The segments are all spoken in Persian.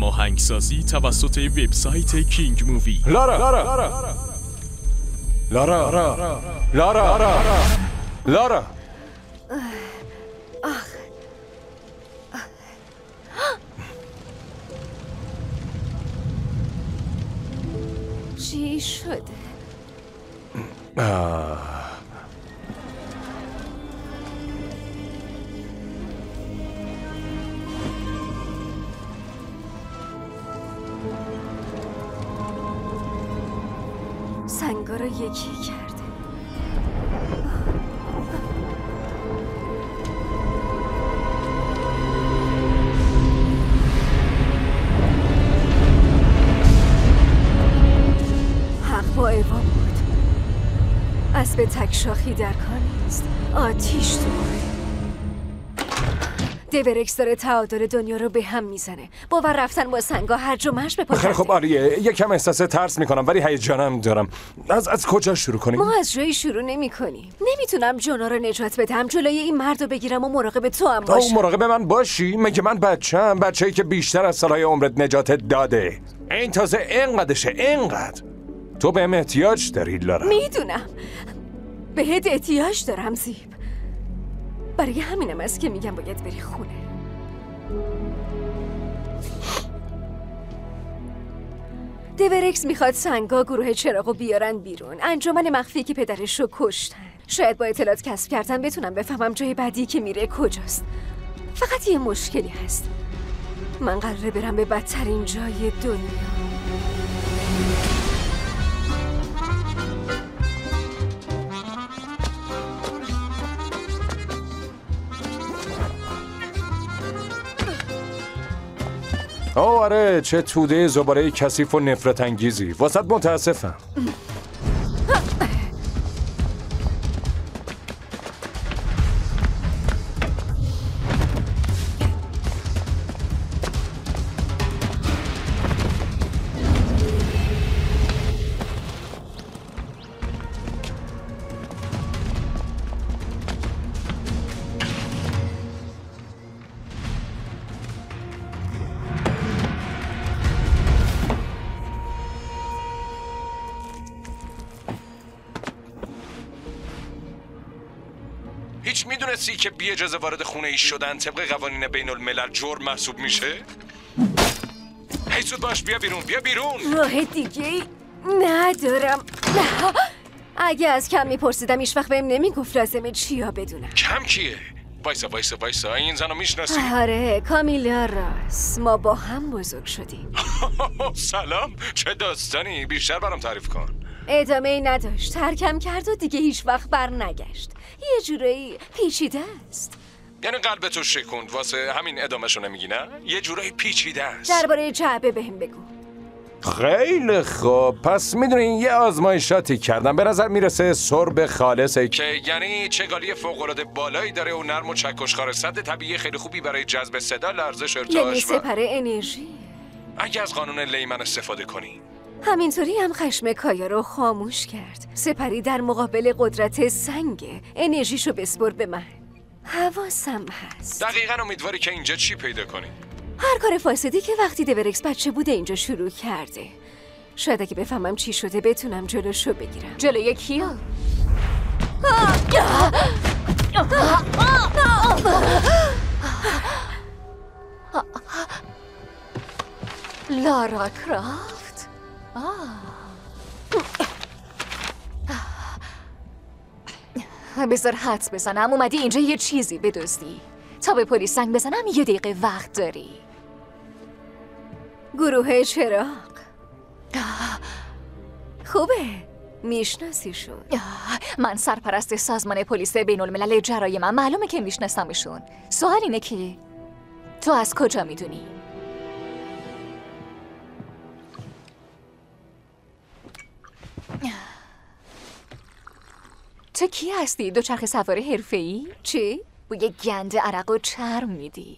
هماهنگسازی توسط وبسایت کینگ مووی. لارا چی شده؟ سنگا رو یکی کرده. حق با ایوا بود. اسب تکشاخی در کار نیست. آتیش تو دیورکس داره تعادل دنیا رو به هم میزنه. باور رفتن با سنگا هرج و مرج به پا خیلی خب آریه، یکم احساس ترس میکنم ولی هیجانم دارم. از کجا شروع کنیم؟ ما از جایی شروع نمی‌کنیم. نمیتونم جونا رو نجات بدم، جلوی این مرد رو بگیرم و مراقب تو هم باشم. تو مراقب من باشی؟ مگه من بچه‌ای که بیشتر از سالهای عمرت نجاتت داده. این تازه اینقدرشه، اینقدر. تو بهم احتیاج داری لارا. میدونم بهت احتیاج دارم زیب. برای همینم است که میگم باید بری خونه. دیورکس میخواد سنگا گروه چراغو بیارن بیرون. انجمن مخفی که پدرش رو کشتن. شاید با اطلاعات کسب کردن بتونم بفهمم جای بعدی که میره کجاست. فقط یه مشکلی هست. من قراره برم به بدترین جای دنیا. آره، چه توده زباله کثیف و نفرت انگیزی. واسط متاسفم. هیچ میدونستی که بی اجازه وارد خونه ای شدن طبق قوانین بین الملل جرم محسوب میشه؟ هی زود باش، بیا بیرون. راه دیگه ندارم. اگه از کم میپرسیدم هیچ وقت بهم نمیگفت لازمه چیا بدونم. کم کیه؟ وایسا این زنو میشناسی؟ آره، کامیلا راس. ما با هم بزرگ شدیم. سلام، چه داستانی؟ بیشتر برام تعریف کن. ادامه ای نداشت. ترکم کرد و دیگه هیچ وقت بر نگشت. یه جورایی پیچیده است. یعنی قلبتو شکوند واسه همین ادامهشو نمیگی نه؟ یه جورایی پیچیده است. درباره جعبه بهم بگو. خیلی خوب، پس میدونین یه آزمایشاتی کردم. به نظر میرسه سرب خالصه که یعنی چگالی فوق‌العاده بالایی داره و نرم و چکشخوار صد طبیعی خیلی خوبی برای جذب صدا، لرزش، ارتعاش یعنی سپر انرژی. اگه از قانون لیمن استفاده کنی. همینطوری هم خشم کایا رو خاموش کرد. سپری در مقابل قدرت سنگه. انرژیشو بسپر به من. حواسم هست. دقیقاً امیدواری که اینجا چی پیدا کنی؟ هر کار فاسدی که وقتی دیورکس بچه بوده اینجا شروع کرده. شاید اگه بفهمم چی شده بتونم جلوشو بگیرم. جلوی کیا؟ لارا کرافت؟ بذار حدس بزنم اومدی اینجا یه چیزی بدزدی. تا به پلیس زنگ بزنم یه دقیقه وقت داری. گروه چراغ خوبه، میشناسیشون؟ من سرپرست سازمان پلیس بین الملل جرایم. معلومه که میشناسمشون. سوال اینه که تو از کجا میدونی؟ تو کی هستی؟ دوچرخه سوار حرفه‌ای؟ چی؟ بوی گند عرق و چرم میدی.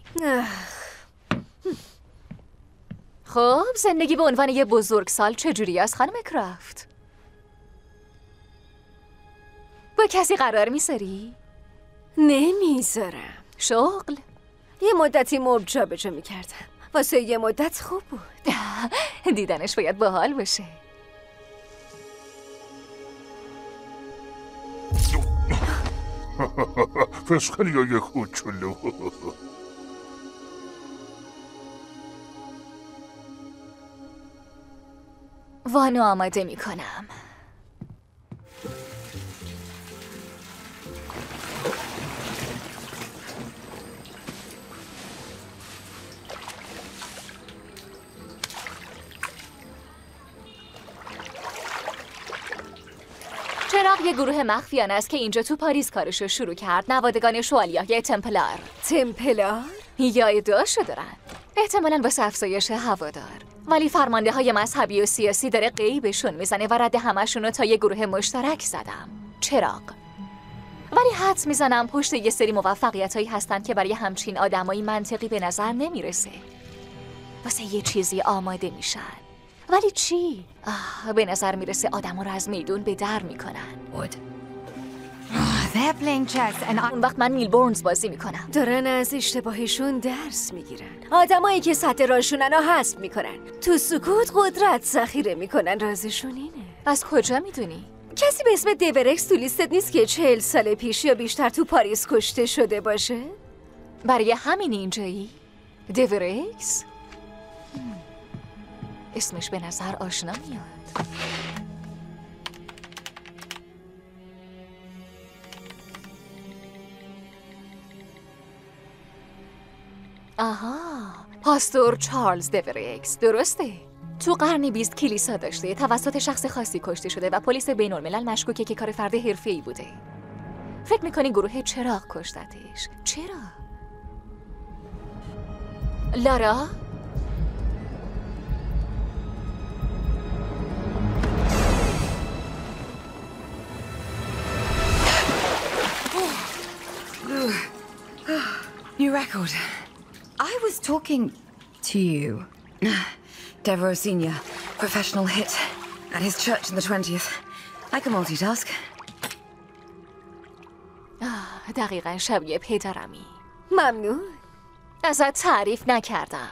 خب زندگی به عنوان یه بزرگسال چجوری است خانم کرافت؟ با کسی قرار میذاری؟ نمیذارم. شغل؟ یه مدتی موب جا به جا میکردم. واسه یه مدت خوب بود. دیدنش باید باحال باشه. فسخلیای کوچولو. وانو آماده می کنم. چراغ یه گروه مخفیانه است که اینجا تو پاریس کارشو شروع کرد. نوادگان شوالیه‌های تمپلار. تمپلار؟ یا ادعاشو دارن. احتمالاً واسه افزایش هوادار. ولی فرمانده های مذهبی و سیاسی داره قیبشون میزنه و رد همشون رو تا یه گروه مشترک زدم. چراغ. ولی حدس میزنم پشت یه سری موفقیت هایی هستن که برای همچین آدمایی منطقی به نظر نمیرسه. واسه یه چیزی آماده میشن. ولی چی؟ به نظر میرسه آدم رو از میدون به در میکنن. اون وقت من میلبورنز بازی میکنم. دارن از اشتباهشون درس میگیرن. آدمایی که سطح راشونن رو حذف میکنن. تو سکوت قدرت ذخیره میکنن. رازشون اینه. از کجا میدونی؟ کسی به اسم دیورکس تو لیستت نیست که 40 سال پیش یا بیشتر تو پاریس کشته شده باشه؟ برای همین اینجایی؟ دیورکس؟ اسمش به نظر آشنا میاد. آها، پاستور چارلز دیورکس، درسته؟ تو قرن 20 کلیسا داشته، توسط شخص خاصی کشته شده و پلیس بین الملل مشکوکه که کار فرد حرفه‌ای بوده. فکر میکنی گروه چراغ کشتتش؟ چرا؟ لارا؟ New record. I was talking to you. Devereaux Senior, professional hit at his church in the 20th. I can multitask. دقیقاً شبیه پدرمی. ممنون. ازت تعریف نکردم.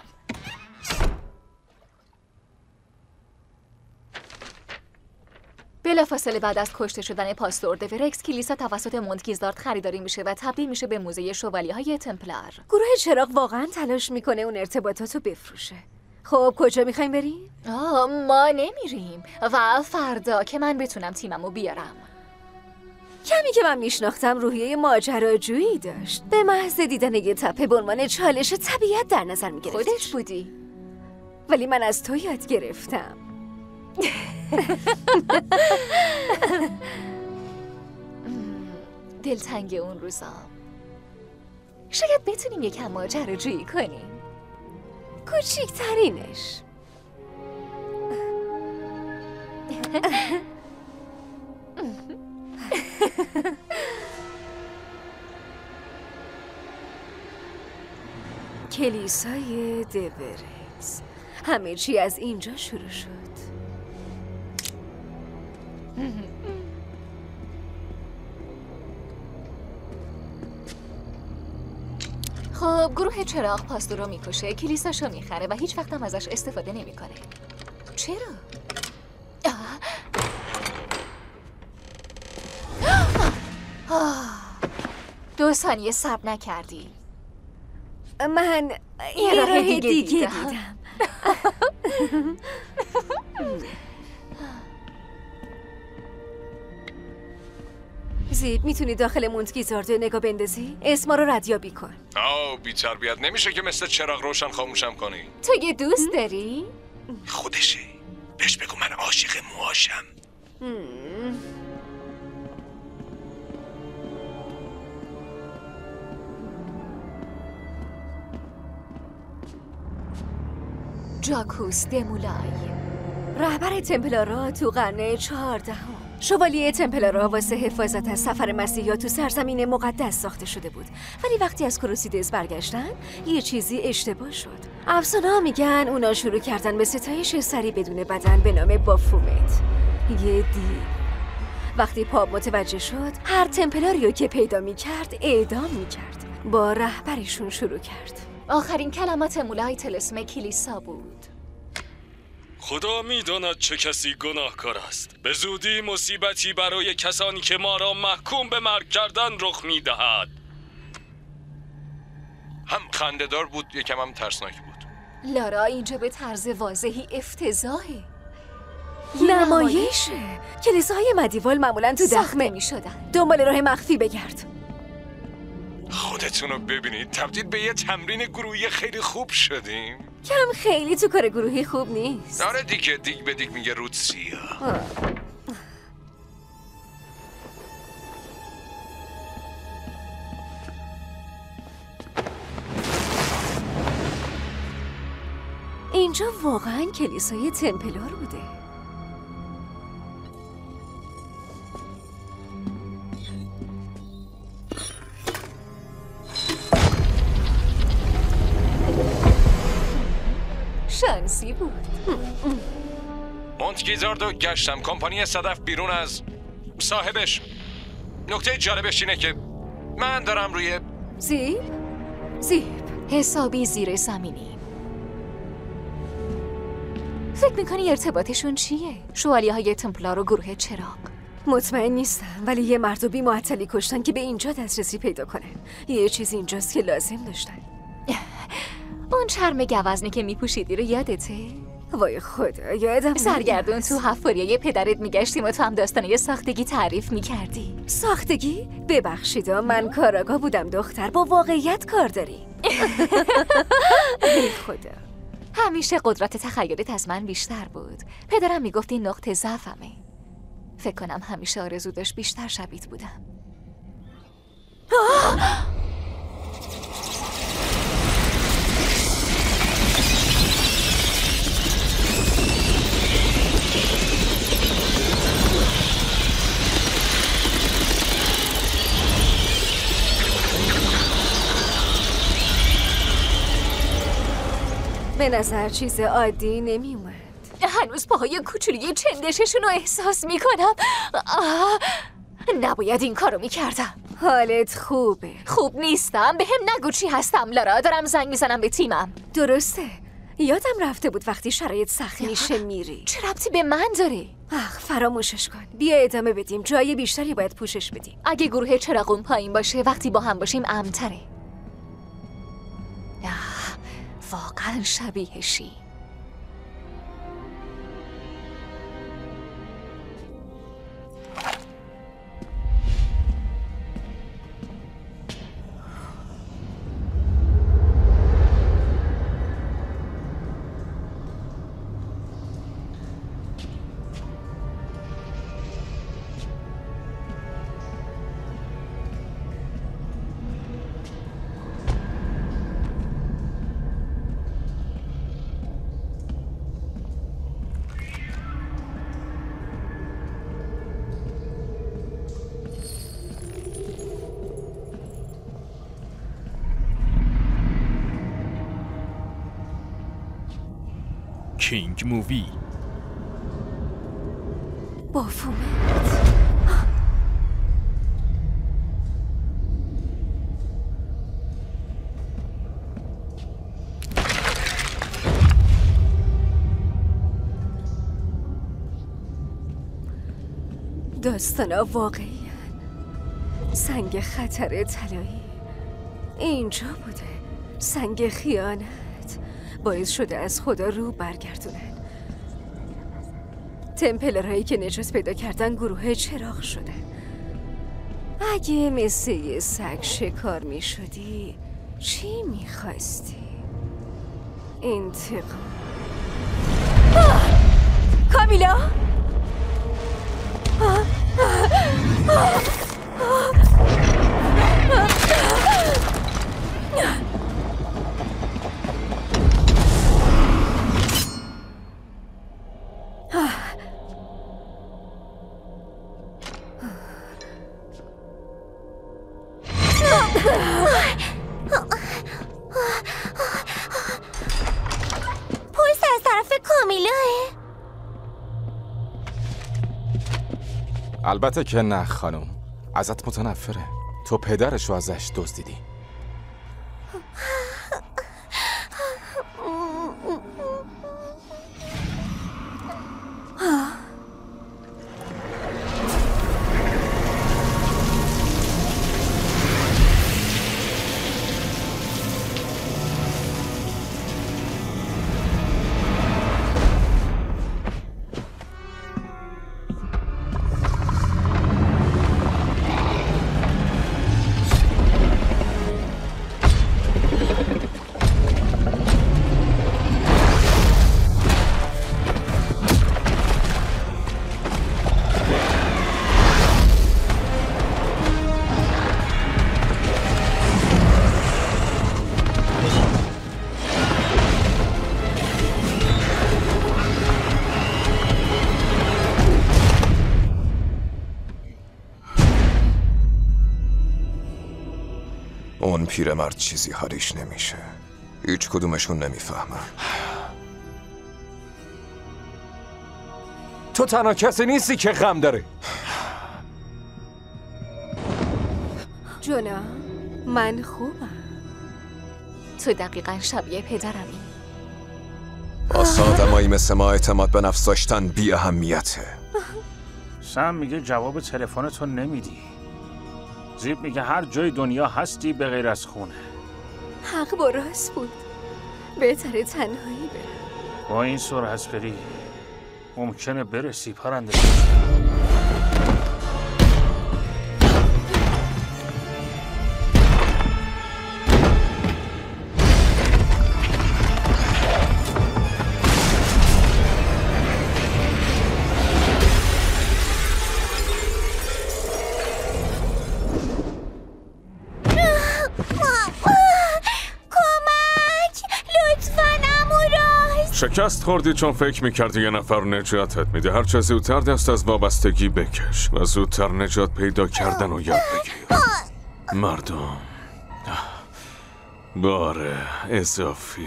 بلافاصله بعد از کشته شدن پاستور دیورکس، کلیسا توسط مونتگیزارد خریداری میشه و تبدیل میشه به موزه شوالیه‌های تمپلار. گروه چراغ واقعا تلاش میکنه اون ارتباطاتو بفروشه. خب کجا میخوایم بریم؟ ما نمیریم و فردا که من بتونم تیممو بیارم. کمی که من میشناختم روحیه ماجراجویی داشت. به محض دیدن یه تپه به عنوان چالش طبیعت در نظر میگرفت. خودش بودی؟ ولی من از تو یاد گرفتم. دلتنگ اون روزا. شاید بتونیم یکم ماجراجویی کنیم. کوچیکترینش. کلیسای دیورکس. همه چی از اینجا شروع شد. خب گروه چراغ پاستور رو میکشه، کلیساشو میخره و هیچ وقت هم ازش استفاده نمیکنه. چرا؟ 2 ثانیه صبر نکردی. من یه راه دیگه دیدم. زیب میتونی داخل مونتگیزارد نگاه بندازی؟ اسما رو ردیابی کن. بی تربیت نمیشه که مثل چراغ روشن خاموشم کنی. تو یه دوست داری؟ خودشه. بهش بگو من عاشق موهاشم. جاکوس دمولای، رهبر تمپلارا تو قرن 14. شوالیه تمپلارا واسه حفاظت از سفر مسیحا تو سرزمین مقدس ساخته شده بود. ولی وقتی از کروسیدس برگشتن یه چیزی اشتباه شد. افسانه‌ها میگن اونا شروع کردن به ستایش سری بدون بدن به نام بافومت، یه دیو. وقتی پاپ متوجه شد هر تمپلاریو که پیدا میکرد اعدام میکرد. با رهبرشون شروع کرد. آخرین کلمات مولای طلسم کلیسا بود. خدا میداند چه کسی گناهکار است. به زودی مصیبتی برای کسانی که ما را محکوم به مرگ کردن رخ میدهد. هم خنده‌دار بود، یکم هم ترسناک بود. لارا اینجا به طرز واضحی افتضاحه. نمایشه. کلیساهای مدیوال معمولاً تو ساخته دخمه میشدن. دنبال راه مخفی بگرد. خودتون رو ببینید، تبدیل به یه تمرین گروهی خیلی خوب شدیم. کم خیلی تو کار گروهی خوب نیست. آره دیگه، دیگ به دیگ میگه رود سیاه. اینجا واقعاً کلیسای تمپلار بوده. شانسی بود. مونتگیزاردو گشتم، کمپانی صدف بیرون از صاحبش. نکته جالبش اینه که من دارم روی زیب؟ حسابی زیر زمینی. فکر میکنی ارتباطشون چیه؟ شوالیه های تمپلار و گروه چراغ. مطمئن نیستم، ولی یه مرد و بی معطلی کشتن که به اینجا دسترسی پیدا کنن. یه چیز اینجاست که لازم داشتن. اون چرم گوزنی که میپوشیدی رو یادته؟ وای خدا، یادم سرگردون تو حفاریه پدرت میگشتیم و تو هم داستانه ساختگی تعریف میکردی. ساختگی؟ ببخشید من کاراگاه بودم دختر، با واقعیت کار داری. ای خدا، همیشه قدرت تخیلت از من بیشتر بود. پدرم میگفت این نقطه ضعفمه. فکر کنم همیشه آرزو داشت بیشتر شبیه‌ت بودم. به نظر چیز عادی نمی اومد. هنوز پاهای کوچولی چندششون رو احساس میکنم. نباید این کارو میکردم. حالت خوبه؟ خوب نیستم. به هم نگو چی هستم لارا. دارم زنگ میزنم به تیمم. درسته، یادم رفته بود وقتی شرایط سخت میشه میری. چه ربطی به من داره؟ فراموشش کن. بیا ادامه بدیم، جای بیشتری باید پوشش بدیم. اگه گروه چراغون پایین باشه وقتی با هم باشیم امن‌تره. واقعا شبیهشی. کینگ مووی. بافومت. داستانا واقعی سنگ خطر طلایی اینجا بوده. سنگ خیانت باعث شده از خدا رو برگردونن. تمپلرهایی که نجات پیدا کردن گروه چراغ شدن. اگه مثل یه سگ شکار می شدی چی می خواستی؟ انتقام. کامیلا؟ پلیس از طرف کامیلاه. البته که نه خانم، ازت متنفره. تو پدرشو ازش دزدیدی. اون پیرمرد چیزی حالیش نمیشه. هیچ کدومشون نمیفهمن. تو تنها کسی نیستی که غم داره. جونا، من خوبم. تو دقیقا شبیه پدرمی. واسه آدمایی مثل ما اعتماد به نفس داشتن بی اهمیته. سم میگه جواب تلفنتو نمیدی. زیب میگه هر جای دنیا هستی به غیر از خونه. حق با راست بود. بهتره تنهایی برم. با این سرعت بری ممکنه برسی پرنده. شکست خوردی چون فکر میکردی یه نفر نجاتت میده. هرچه زودتر دست از وابستگی بکش و زودتر نجات پیدا کردن و یاد بگیر. مردم بار اضافی.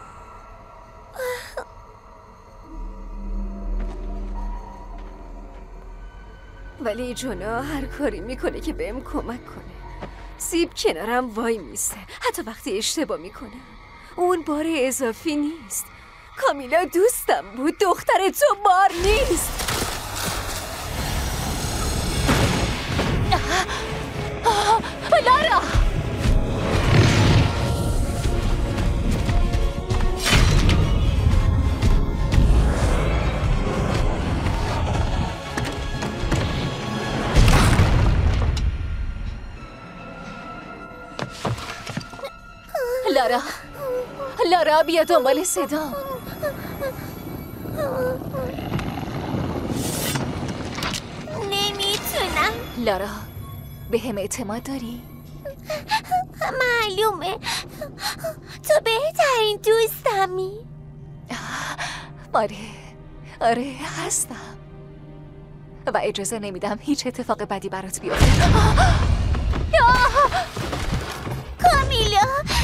ولی جونا هر کاری میکنه که بهم کمک کنه. زیب کنارم وای میسته حتی وقتی اشتباه میکنه. اون بار اضافی نیست. کامیلا دوستم بود. دختر تو بار نیست. لارا! لارا! لارا بیا دنبال صدا. نمیتونم. لارا به هم اعتماد داری؟ معلومه تو بهترین دوستمی. آره هستم و اجازه نمیدم هیچ اتفاق بدی برات بیفته. کامیلا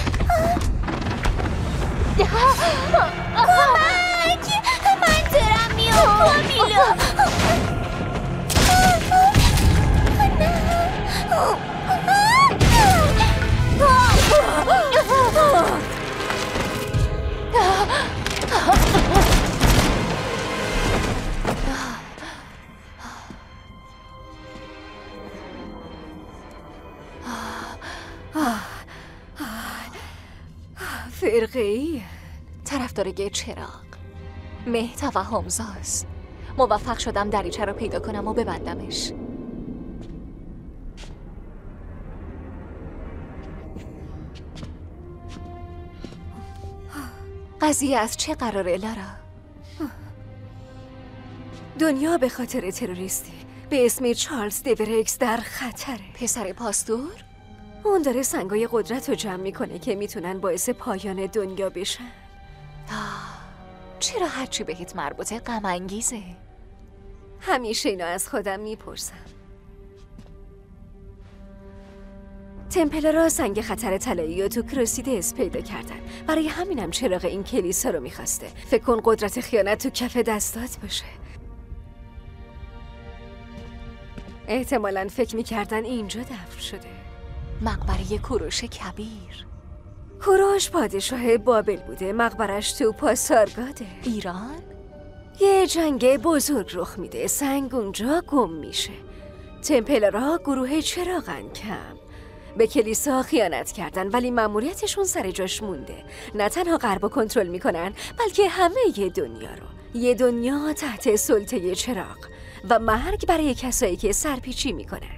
کمک! من دارم میام کامیلا. فرقه‌ای طرفدار چراغ مه توهمزاست. موفق شدم دریچه رو پیدا کنم و ببندمش. قضیه از چه قراره لارا؟ دنیا به خاطر تروریستی به اسم چارلز دیورکس در خطره. پسر پاستور؟ اون داره سنگای قدرت رو جمع میکنه که میتونن باعث پایان دنیا بشن. چرا هرچی بهت مربوطه غم انگیزه؟ همیشه اینو از خودم میپرسم. تمپلارا سنگ خطر طلایی رو تو کروسیدس پیدا کردن. برای همینم چراغ این کلیسا رو میخواسته. فکر کن قدرت خیانت تو کف دستات باشه. احتمالاً فکر میکردن اینجا دفن شده. مقبره کوروش کبیر. کوروش پادشاه بابل بوده. مقبرش تو پاسارگاده. ایران؟ یه جنگ بزرگ رخ میده. سنگ اونجا گم میشه. تمپلارا گروه چراغن کم. به کلیسا خیانت کردن ولی مأموریتشون سر جاش مونده. نه تنها غرب کنترل میکنن بلکه همه ی دنیا رو. یه دنیا تحت سلطه چراغ و مرگ برای کسایی که سرپیچی میکنن.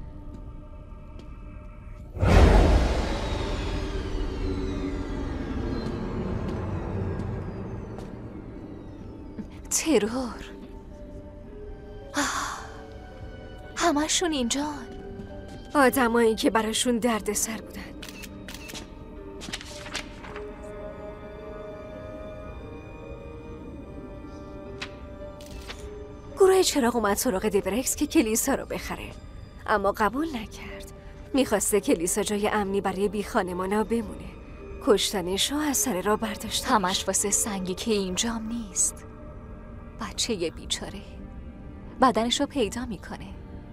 ترور. همشون اینجان. آدمایی که براشون درد سر بودن. گروه چراغ اومد سراغ دیورکس که کلیسا رو بخره، اما قبول نکرد. میخواسته کلیسا جای امنی برای بی خانمانا بمونه. کشتنشو از سر راه برداشت. همش واسه سنگی که اینجام نیست. بچه بیچاره بدنشو پیدا میکنه.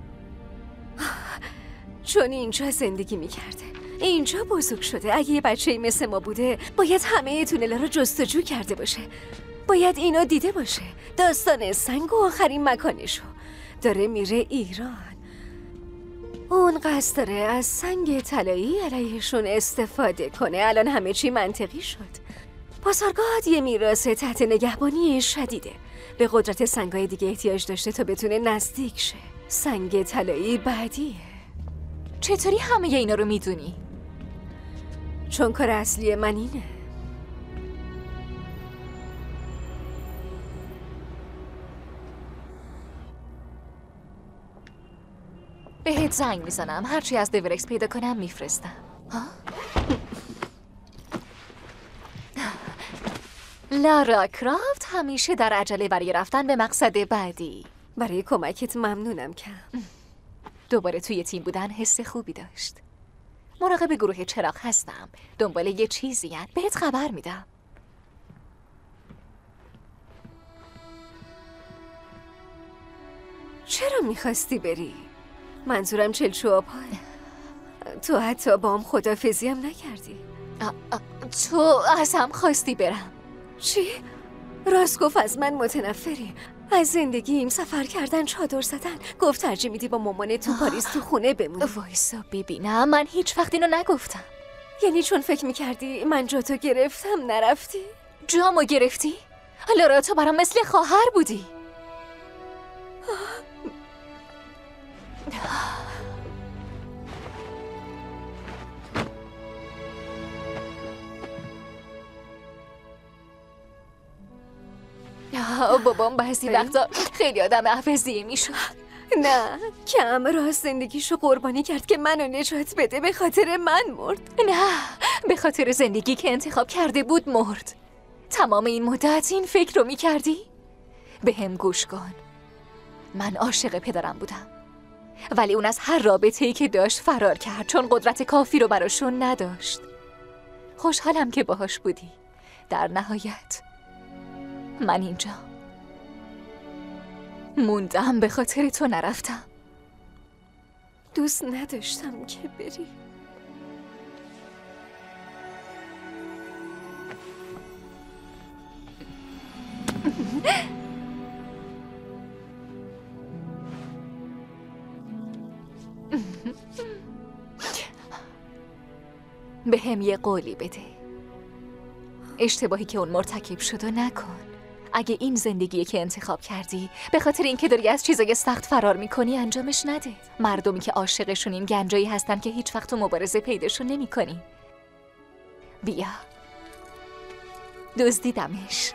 چون اینجا زندگی میکرده، اینجا بزرگ شده. اگه یه بچه‌ای مثل ما بوده باید همه تونلا رو جستجو کرده باشه. باید اینو دیده باشه. داستان سنگ و آخرین مکانشو. داره میره ایران. اون قصد داره از سنگ طلایی علیهشون استفاده کنه. الان همه چی منطقی شد. پاسارگاد یه میراث تحت نگهبانی شدیده. به قدرت سنگای دیگه احتیاج داشته تا بتونه نزدیک شه. سنگ طلایی بعدیه. چطوری همه اینا رو میدونی؟ چون کار اصلی من اینه. بهت زنگ میزنم. هرچی از دورکس پیدا کنم میفرستم. لارا کرافت همیشه در عجله برای رفتن به مقصد بعدی. برای کمکت ممنونم کم. دوباره توی تیم بودن حس خوبی داشت. مراقب گروه چراغ هستم. دنبال یه چیزی بهت خبر میدم. چرا میخواستی بری؟ منظورم چلچو آبای. تو حتی با هم خدافزی هم نکردی. تو ازم خواستی برم. چی؟ راست گفت از من متنفری. از زندگیم سفر کردن، چادر زدن. گفت ترجیح میدی با مامان تو پاریس تو خونه بمونی. وایسا ببینم، من هیچ وقت اینو نگفتم. یعنی چون فکر میکردی من جاتو گرفتم نرفتی؟ جامو گرفتی؟ لارا تو برام مثل خواهر بودی. بابام بعضی وقتا خیلی آدم عوضی میشد. نه، کم راست زندگیشو قربانی کرد که منو نجات بده. به خاطر من مرد. نه، به خاطر زندگی که انتخاب کرده بود مرد. تمام این مدت این فکر رو میکردی؟ به هم گوش کن. من عاشق پدرم بودم، ولی اون از هر رابطه‌ای که داشت فرار کرد چون قدرت کافی رو براشون نداشت. خوشحالم که باهاش بودی. در نهایت من اینجا موندم، به خاطر تو نرفتم. دوست نداشتم که بری. به هم یه قولی بده. اشتباهی که اون مرتکب شد و نکن. اگه این زندگیه که انتخاب کردی به خاطر اینکه داری از چیزای سخت فرار میکنی انجامش نده. مردمی که عاشقشون این گنجایی هستن که هیچ وقت تو مبارزه پیداشون نمیکنی. بیا، دزدیدمش.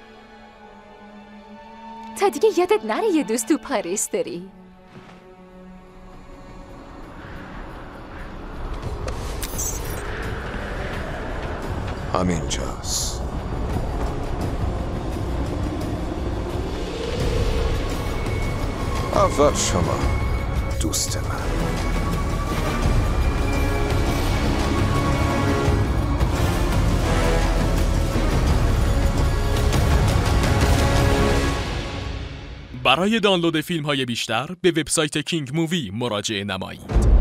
تا دیگه یادت نره یه دوست تو پاریس داری. همینجاست. اول شما دوست من. برای دانلود فیلم‌های بیشتر به وبسایت کینگ مووی مراجعه نمایید.